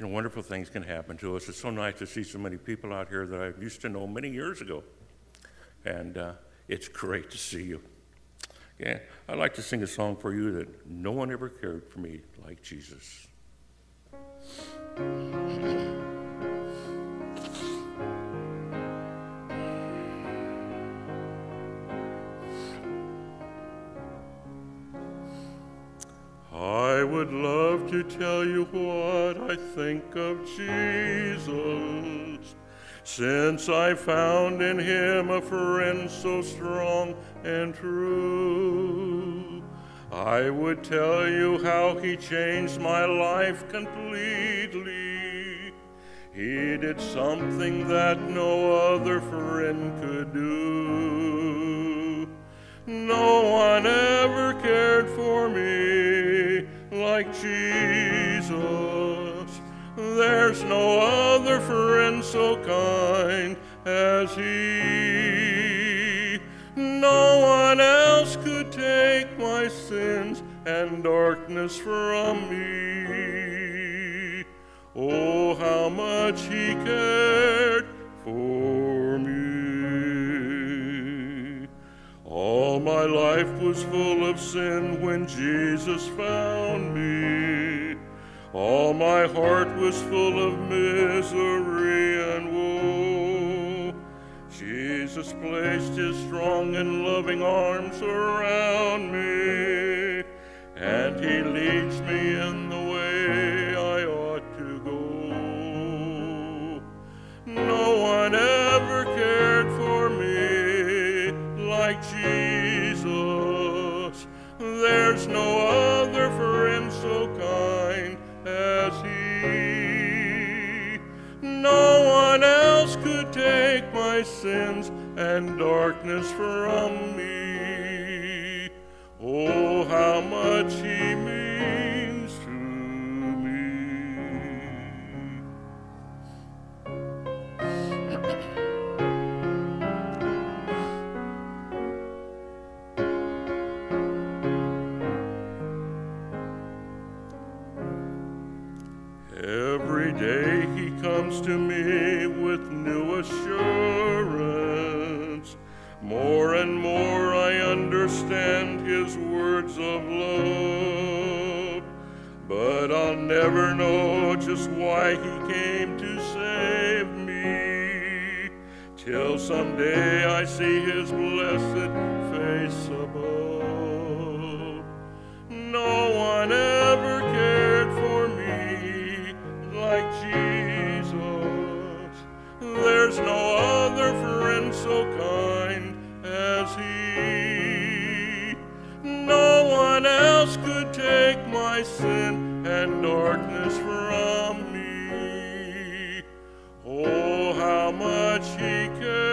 wonderful things can happen to us. It's so nice to see so many people out here that I used to know many years ago. And it's great to see you. Yeah, I'd like to sing a song for you that no one ever cared for me like Jesus. I would love to tell you what I think of Jesus, since I found in him a friend so strong and true. I would tell you how he changed my life completely. He did something that no other friend could do. No one ever cared for me like Jesus. There's no other friend so kind as he. No one else could take my sins and darkness from me. Oh, how much he cared for me. All my life was full of sin when Jesus found me. All my heart was full of misery and woe. Jesus placed his strong and loving arms around me, and he leads me in the way I ought to go. No one ever cared for me like Jesus. There's no other friend so kind as he. No one else could take my sins and darkness from me. Oh, how much he means to me. Every day he comes to me with new assurance. More and more I understand his words of love. But I'll never know just why he came to save me, till someday I see his blessed face above. No one ever cared for me like Jesus. There's no other friend so kind as he. No one else could take my sin and darkness from me. Oh, how much he cares.